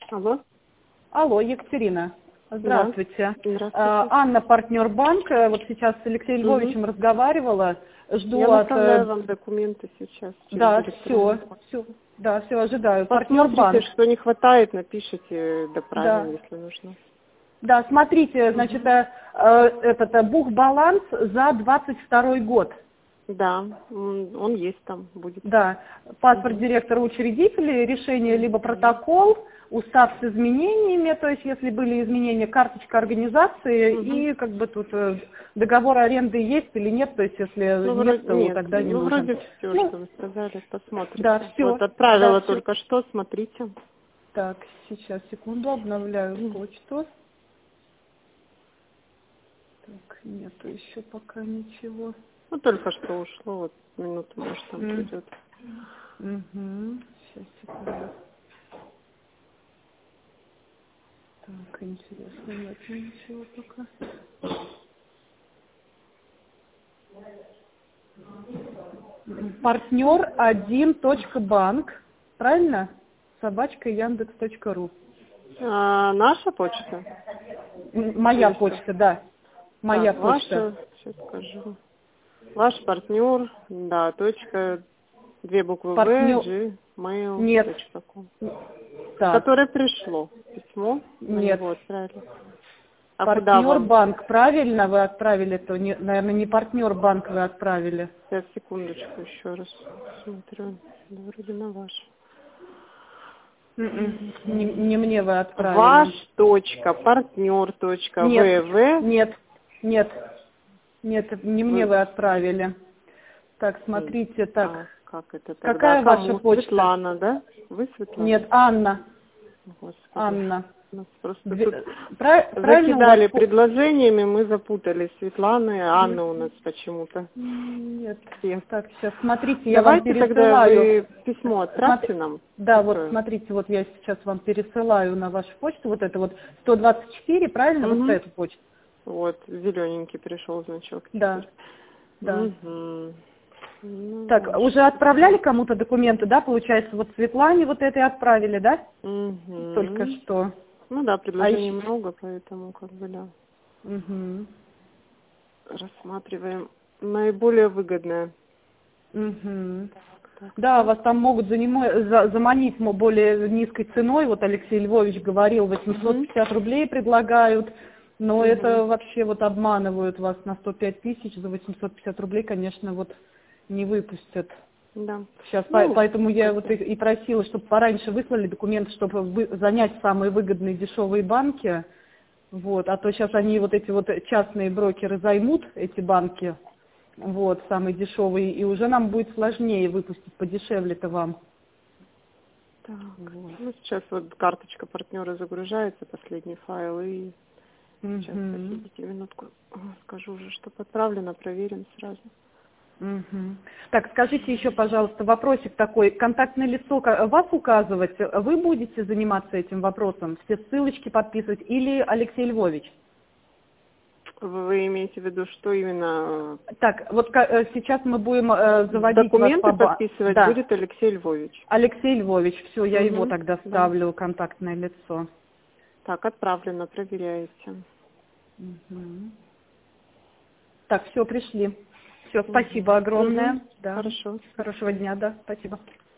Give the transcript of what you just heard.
Алло. Алло, Екатерина. Да. Здравствуйте. Здравствуйте. Анна, партнер банка. Вот сейчас с Алексеем Львовичем разговаривала. Жду Я от... направляю вам документы сейчас через Да, электронную все. почту. Да, все, ожидаю. Партнер Посмотрите, банк. что не хватает, напишите, доправим, Да. если нужно. Да, смотрите, значит, бухбаланс за 22 год. Да, он есть там, будет. Да, паспорт директора учредителей, решение либо протокол, устав с изменениями, то есть если были изменения, карточка организации и как бы тут договор аренды есть или нет, то есть если Ну, нет, вроде, то нет, тогда не нужен. вроде все, Ну, что вы сказали, посмотрите. да, все. Вот отправила Да, все. только что, смотрите. Так, сейчас, секунду, обновляю почту. Так, нету еще пока ничего. Ну, только что ушло, вот минуту, может, там придет. Сейчас, секунду. Так, интересно, нет ничего пока. Партнер 1.банк, правильно? @Яндекс.ру. Наша почта? Моя Или что? почта, да. Моя Так, почта. ваша, сейчас скажу. Ваш партнер, да, точка, 2 буквы Партнер... В, Нет. gmail.com. Так, Которое пришло, письмо, на нет. него отправили. А куда Партнер вам? банк, правильно вы отправили, то, не, наверное, не партнер банк вы отправили. Сейчас, секундочку, еще раз смотрю. Да, вроде на ваш. Не мне вы отправили. Ваш точка, партнер точка, Нет, ВВ. нет, не мне вы отправили. Так, смотрите, так. А как это тогда? Какая ваша Кому? почта? Светлана, да? Вы Светлана? Нет, Анна. Господи. Анна. Нас просто тут Правильно у закидали вас... предложениями, мы запутались. Светлана и Анна у нас почему-то. Нет. Все. Так, сейчас, смотрите, я вам Давайте тогда пересылаю. вы письмо отправьте нам. Да, вот Какое? смотрите, вот я сейчас вам пересылаю на вашу почту, вот это вот 124, правильно, вот на эту почту? Вот, зелененький пришел значок. Да, Теперь. да. Ну, Так, уже отправляли кому-то документы, да, получается, вот Светлане вот этой отправили, да? Только что. Ну да, предложений еще... много, поэтому как бы да. Рассматриваем наиболее выгодное. Так. Да, вас там могут заманить более низкой ценой. Вот Алексей Львович говорил, 850 рублей предлагают, но это вообще вот обманывают вас на 105 тысяч, за 850 рублей, конечно, вот не выпустят. Да. Сейчас, поэтому я вот и просила, чтобы пораньше выслали документы, чтобы занять самые выгодные дешевые банки. Вот, а то сейчас они вот эти вот частные брокеры займут эти банки. Вот, самый дешевый, и уже нам будет сложнее выпустить подешевле-то вам. Так, ну сейчас вот карточка партнера загружается, последний файл, и сейчас, подождите минутку, скажу уже, что отправлено, проверим сразу. Так, скажите еще, пожалуйста, вопросик такой, контактное лицо вас указывать, вы будете заниматься этим вопросом, все ссылочки подписывать, или Алексей Львович? Вы имеете в виду, что именно? Так, вот сейчас мы будем заводить документы вас подписывать будет Алексей Львович. Алексей Львович, все, я его тогда ставлю, контактное лицо. Так, отправлено, проверяете. Так, все, пришли. Все, спасибо огромное. Да. Хорошо. Хорошего дня, да, спасибо.